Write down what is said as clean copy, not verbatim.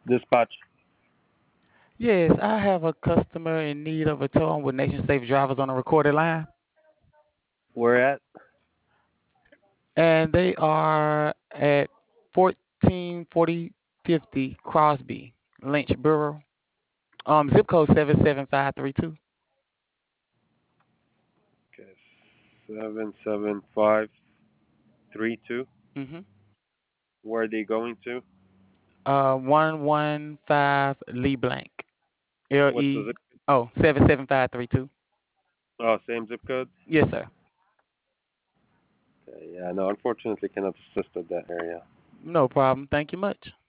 Dispatch. Yes, I have a customer in need of a tow with Nation Safe drivers on a recorded line, Where at? and they are at 144050 Crosby, Lynchborough. Zip code 77532. Okay. 77532. Mm-hmm. Where are they going to? 115 Lee Blank. L What's the E zip? Oh, 77532. Oh, same zip code. Yes, sir. Okay, yeah, no, unfortunately, cannot assist with that area. No problem. Thank you much.